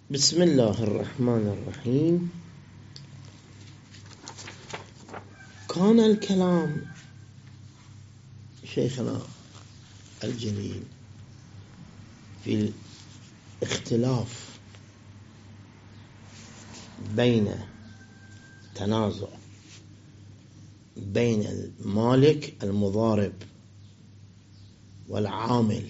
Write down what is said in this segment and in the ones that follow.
بسم الله الرحمن الرحيم. كان الكلام شيخنا الجليل في الاختلاف بين تنازع بين المالك المضارب والعامل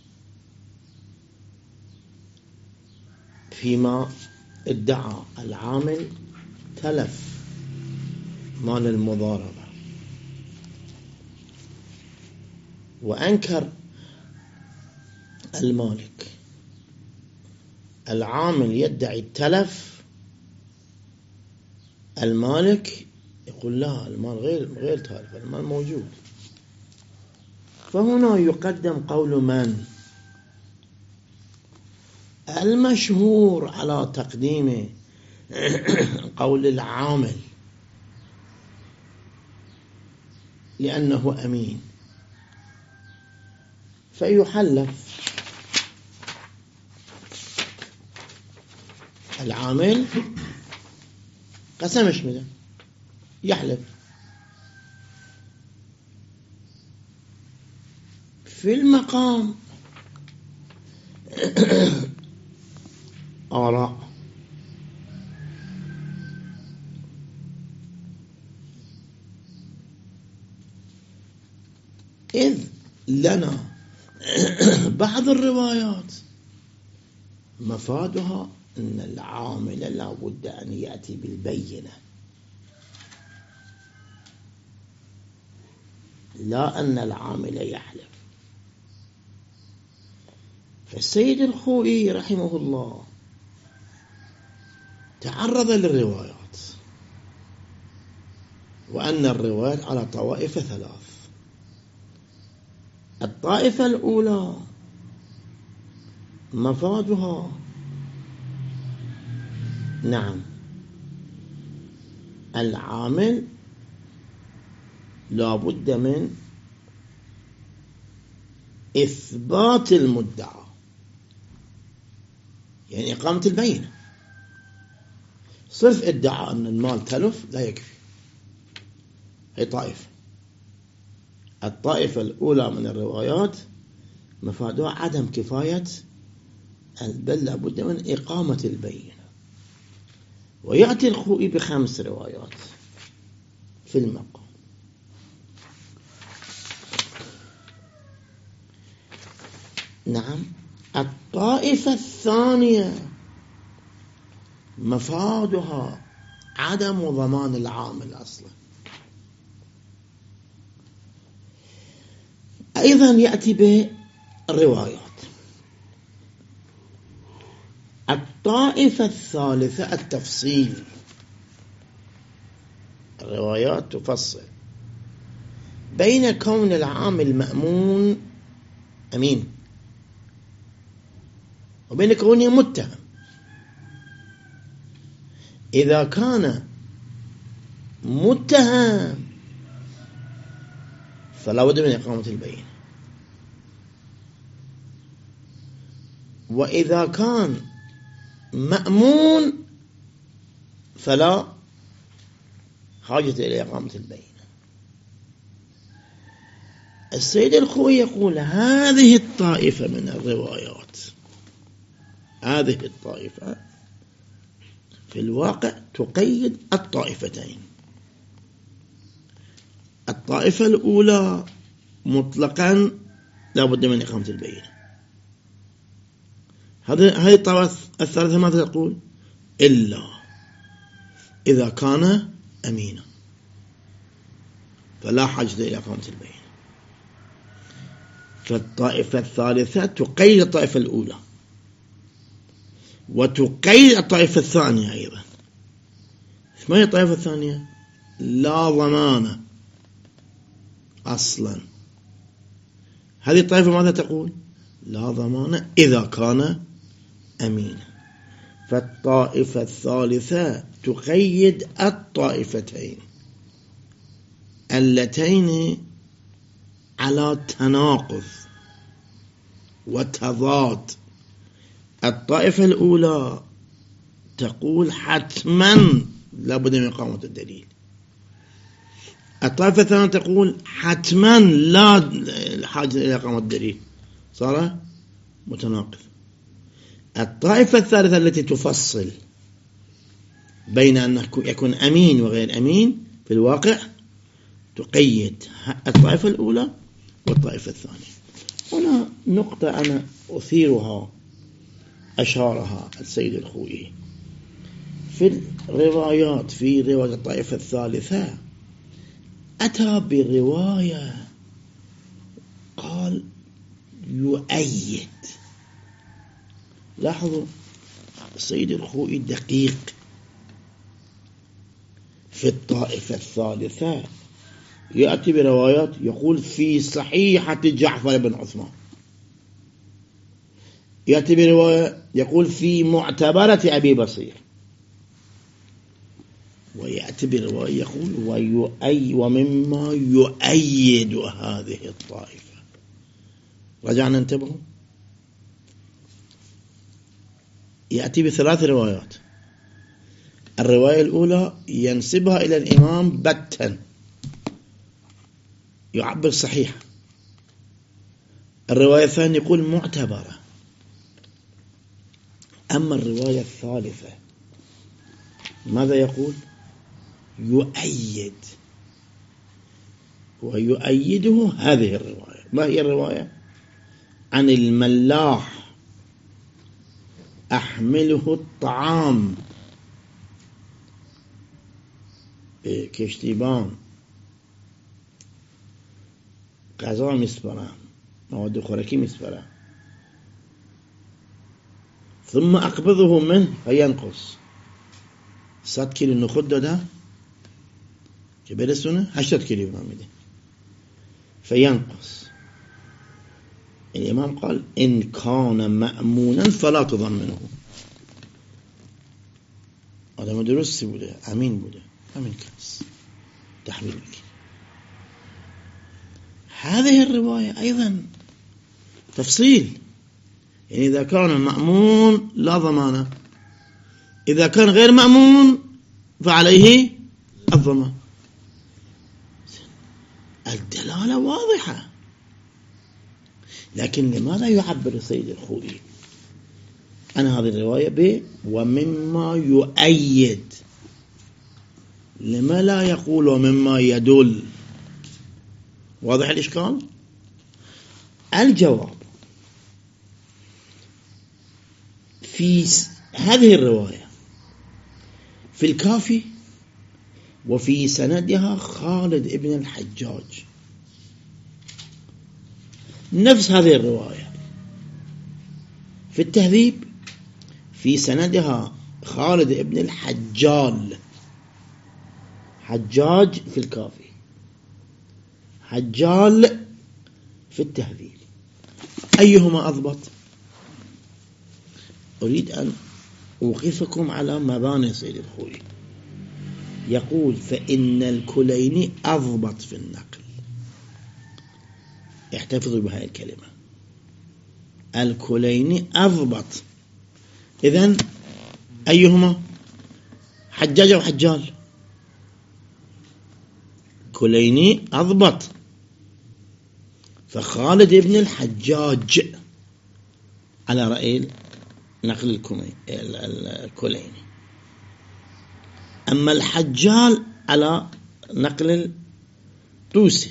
فيما ادعى العامل تلف مال المضاربة، وأنكر المالك العامل يدعي التلف، المالك يقول لا، المال غير تالف، المال موجود. فهنا يقدم قول من؟ المشهور على تقديم قول العامل لأنه أمين، فيحلف العامل قسمش منه، يحلف. في المقام آراء، إذ لنا بعض الروايات مفادها أن العامل لا بد أن يأتي بالبينة، لا أن العامل يحلف. فالسيد الخوئي رحمه الله تعرض للروايات، وأن الروايات على طوائف ثلاث. الطائفة الأولى مفادها نعم العامل لا بد من إثبات المدعى، يعني إقامة البينة. صرف ادعى أن المال تلف لا يكفي. هي طائفة. الطائفة الأولى من الروايات مفادها عدم كفاية، بل لا بد من إقامة البينة. ويأتي الخوئي ب5 روايات في المقام. نعم. الطائفة الثانية مفادها عدم ضمان العامل أصلا، أيضا يأتي بالروايات. الطائفة الثالثة التفصيل، الروايات تفصل بين كون العامل مأمون أمين وبين كونه متهم. إذا كان متهم فلا بد من إقامة البينة، وإذا كان مأمون فلا حاجة إلى إقامة البينة. السيد الخوئي يقول هذه الطائفة من الروايات، هذه الطائفة في الواقع تقيد الطائفتين. الطائفة الأولى مطلقا لا بد من إقامة البينة. هذه الطائفة الثالثة ماذا تقول؟ إلا إذا كان أمينا فلا حاجة إلى إقامة البينة. فالطائفة الثالثة تقيد الطائفة الأولى وتقيد الطائفة الثانية أيضا. ما هي الطائفة الثانية؟ لا ضمان أصلا. هذه الطائفة ماذا تقول؟ لا ضمان إذا كان أمينا. فالطائفة الثالثة تقيد الطائفتين اللتين على تناقض وتضاد. الطائفة الأولى تقول حتما لابد من إقامة الدليل. الطائفة الثانية تقول حتما لا حاجة إلى إقامة الدليل، صار متناقض. الطائفة الثالثة التي تفصل بين أن يكون أمين وغير أمين في الواقع تقيد الطائفة الأولى والطائفة الثانية. هنا نقطة أنا أثيرها أشارها السيد الخوئي في الروايات. في رواية الطائفة الثالثة أتى برواية قال يؤيد. لاحظوا السيد الخوئي دقيق في الطائفة الثالثة، يأتي بروايات يقول في صحيحة جعفر بن عثمان، يأتي برواية يقول في معتبرة أبي بصير، ويأتي برواية يقول ومما يؤيد هذه الطائفة. رجعنا ننتبه، يأتي بثلاث روايات. الرواية الأولى ينسبها إلى الإمام بتا، يعبر صحيح. الرواية الثانية يقول معتبرة. أما الرواية الثالثة ماذا يقول؟ يؤيد، ويؤيده هذه الرواية. ما هي الرواية؟ عن الملاح أحمله الطعام كشتيبان غذا مسپرم، مواد خوراکی مسپرم، ثم أقبضه منه فينقص. 100 کیلو نخود داده که برسونه 80 کیلو من میده فينقص. الإمام قال إن كان مأمونا فلا تضمنه. آدم درستی بوده، امین بوده، همین کس تحویل میکنه. هذه الرواية أيضا تفصيل، يعني إذا كان مأمون لا ضمانة، إذا كان غير مأمون فعليه الضمان. الدلالة واضحة، لكن لماذا يعبر السيد الخوئي عن هذه الرواية ومما يؤيد؟ لما لا يقول ومما يدل؟ واضح الإشكال؟ الجواب في هذه الرواية في الكافي وفي سندها خالد ابن الحجاج، نفس هذه الرواية في التهذيب في سندها خالد ابن الحجال، حجاج في الكافي، حجال في التهذيب. أيهما أضبط؟ أريد أن أوقفكم على مباني سيد الخوئي. يقول فإن الكليني أضبط في النقل. احتفظوا بهذه الكلمة، الكليني أضبط. إذن أيهما؟ حجاج أو حجال؟ كليني أضبط، فخالد ابن الحجاج على رأي نقل الكليني. أما الحجال على نقل الطوسي.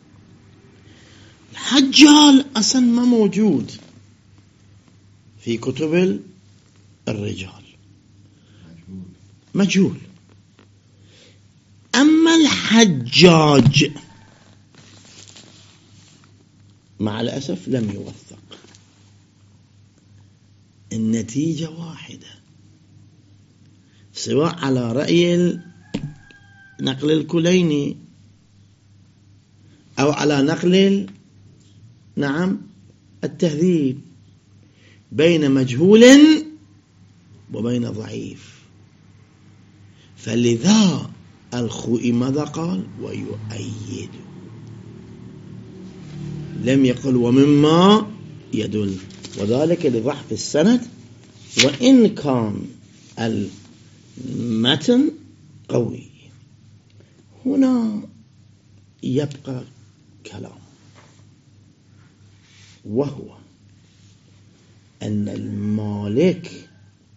الحجال أصلا ما موجود في كتب الرجال، مجهول. أما الحجاج مع الأسف لم يوثق. النتيجة واحدة، سواء على رأي نقل الكليني أو على نقل التهذيب، بين مجهول وبين ضعيف. فلذا الخوئي ماذا قال؟ ويؤيد، لم يقل ومما يدل، وذلك لضعف السند. وإن كان المتن قوي. هنا يبقى كلام، وهو أن المالك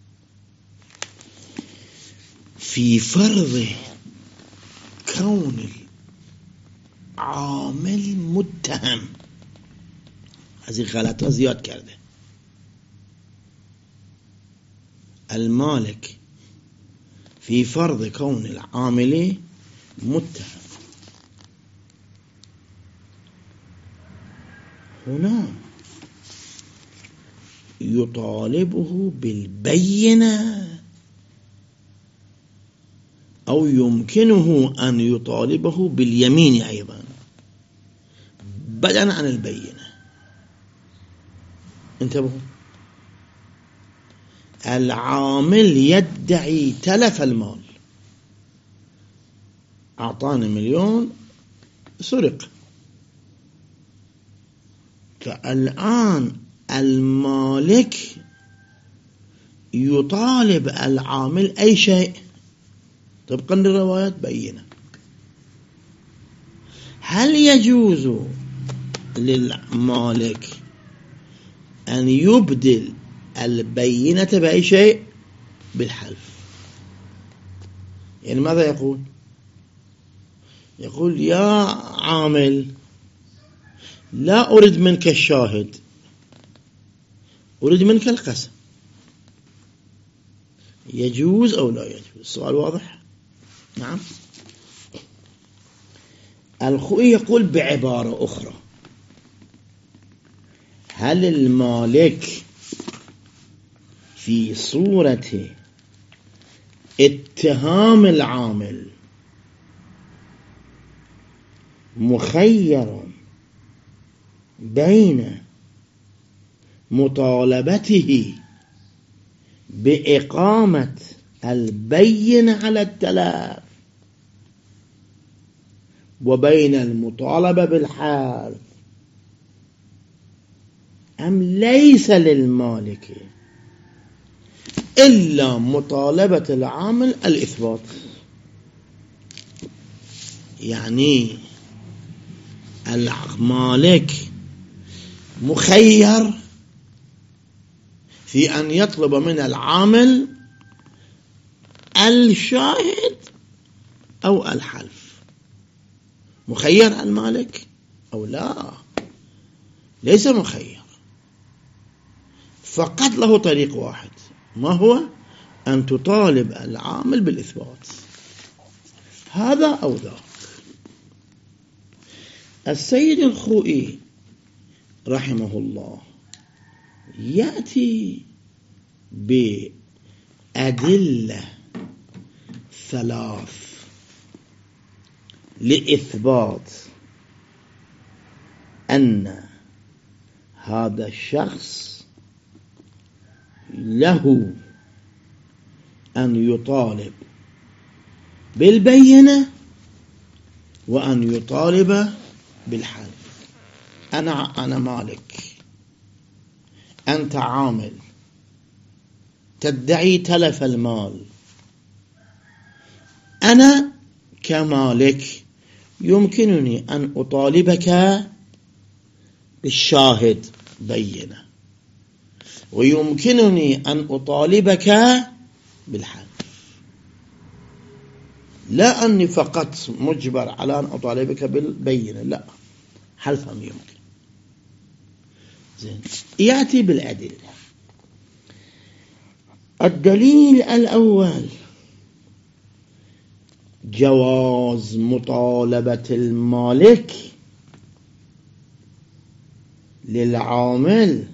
في فرض كون العامل متهم، هذه غلطة زياد کرده. المالك في فرض كون العامل متهم، هنا يطالبه بالبينة أو يمكنه أن يطالبه باليمين أيضا بدلا عن البينة. انتبهوا، العامل يدعي تلف المال، أعطاني 1,000,000 سرق، فالآن المالك يطالب العامل أي شيء طبقا للروايات بينة. هل يجوز للمالك أن يبدل البينة بأي شيء؟ بالحلف. يعني ماذا يقول؟ يقول يا عامل لا أريد منك الشاهد، أريد منك القسم. يجوز أو لا يجوز؟ السؤال واضح؟ نعم. الخوئي يقول بعبارة أخرى: هل المالك في صورة اتهام العامل مخير بين مطالبته بإقامة البينة على التلف وبين المطالبة بالحلف، أم ليس للمالك إلا مطالبة العامل الإثبات؟ يعني المالك مخير في أن يطلب من العامل الشاهد أو الحلف. مخير المالك أو لا؟ ليس مخير، فقط له طريق واحد، ما هو؟ أن تطالب العامل بالإثبات، هذا أو ذاك. السيد الخوئي رحمه الله يأتي بأدلة 3 لإثبات أن هذا الشخص له أن يطالب بالبينة وأن يطالب بالحلف. أنا مالك، أنت عامل تدعي تلف المال، أنا كمالك يمكنني أن أطالبك بالشاهد بينة، ويمكنني أن أطالبك بالحلف، لا أني فقط مجبر على أن أطالبك بالبينة، لا، حلفا يمكن. زين، يأتي بالأدلة. الدليل الأول جواز مطالبة المالك للعامل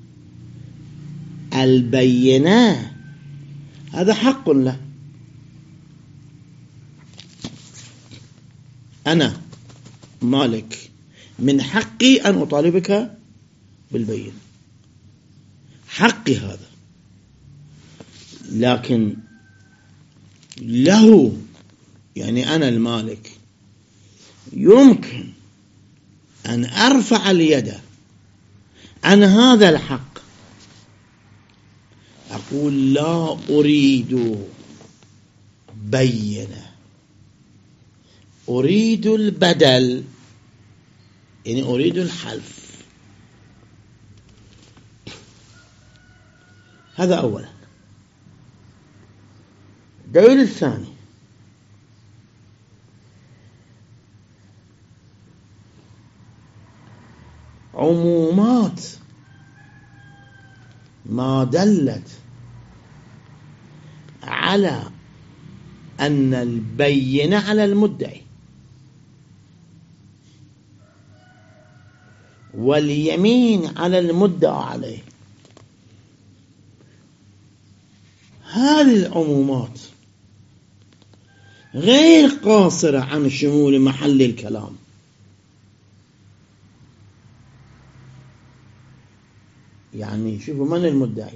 البينة، هذا حق له. أنا مالك من حقي أن أطالبك بالبينة، حقي هذا، لكن له، يعني أنا المالك يمكن أن أرفع اليد عن هذا الحق، يقول لا أريد بينة، أريد البدل، يعني أريد الحلف. هذا أولا. الدليل الثاني: عمومات ما دلت على أن البينة على المدعي واليمين على المدعى عليه، هذه العمومات غير قاصرة عن شمول محل الكلام. يعني شوفوا، من المدعي؟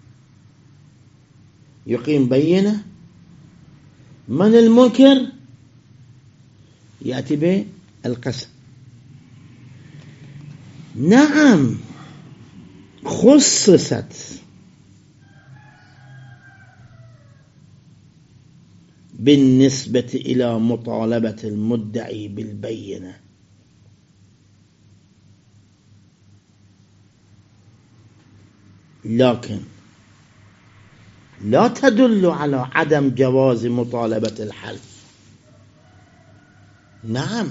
يقيم بينة. من المنكر؟ يأتي بالقسم. نعم، خصصت بالنسبة إلى مطالبة المدعي بالبينة، لكن لا تدل على عدم جواز مطالبة الحلف. نعم،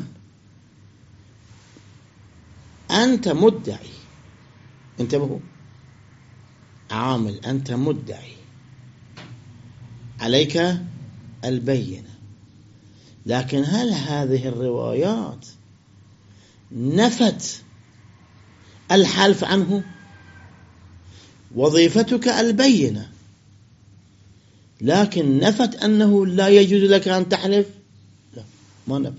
أنت مدعي، انتبهوا، عامل، أنت مدعي، عليك البينة، لكن هل هذه الروايات نفت الحلف عنه؟ وظيفتك البينة، لكن نفت أنه لا يجوز لك أن تحلف؟ لا، ما نفت.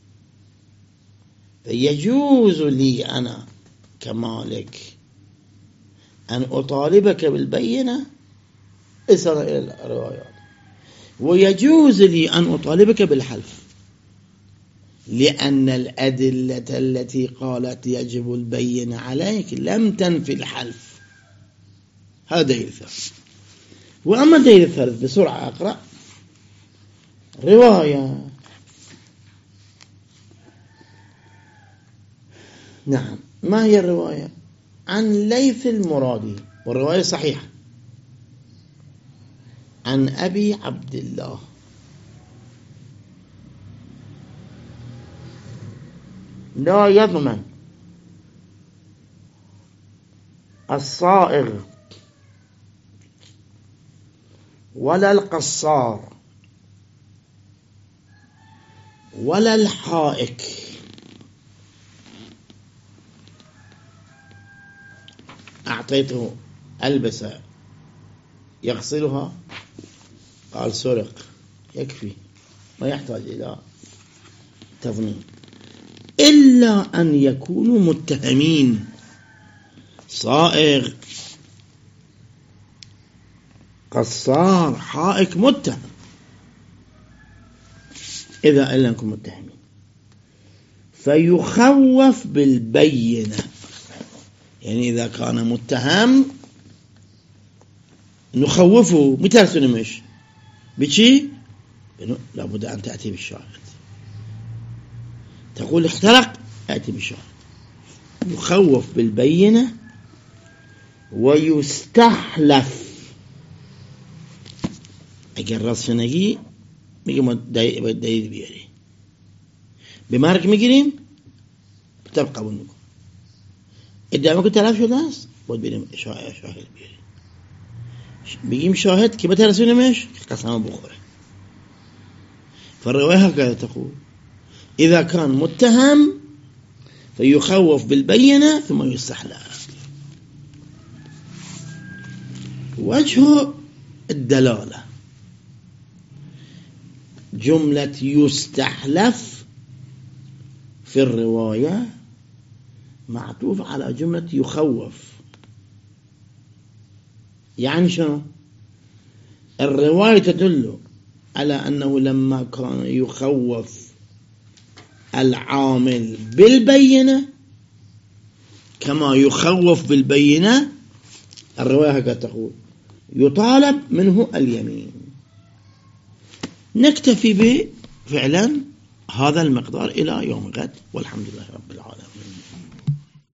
فيجوز لي أنا كمالك أن أطالبك بالبينة إسر إلى الروايات، ويجوز لي أن أطالبك بالحلف، لأن الأدلة التي قالت يجب البينة عليك لم تنفي الحلف. هذا دليل الثالث. وأما الدليل الثالث بسرعة أقرأ. رواية، نعم، ما هي الرواية؟ عن ليث المرادي، والرواية صحيحة، عن أبي عبد الله لا يضمن الصائغ ولا القصار ولا الحائك أعطيته ألبسة يغسلها، قال سرق، يكفي، ما يحتاج إلى تضمين، إلا أن يكونوا متهمين، صائغ، قصار، حائك، متهم. إذا أنكم متهمين فيخوف بالبينة، يعني إذا كان متهم نخوفه. متى سنمش بشي؟ لابد أن تأتي بالشاهد. تقول اخترق، أتي بالشاهد. يخوف بالبينة ويستحلف. اگر راست نگی میگه ما دلیل بیاری، به مرگ میگیریم، طب قبول میکن. ادعا که طرف شده است، باید بریم شاهد بیاری. بگیم شاهد که بترسونمش قسم بخوره. فالرواية هكذا تقول: إذا كان متهم فيخوف بالبينة ثم يستحلف. وجه الدلالة: جملة يستحلف في الرواية معطوف على جملة يخوف. يعني شنو؟ الرواية تدل على أنه لما كان يخوف العامل بالبينة كما يخوف بالبينة، الرواية هكذا تقول، يطالب منه اليمين. نكتفي بفعلا هذا المقدار إلى يوم غد، والحمد لله رب العالمين.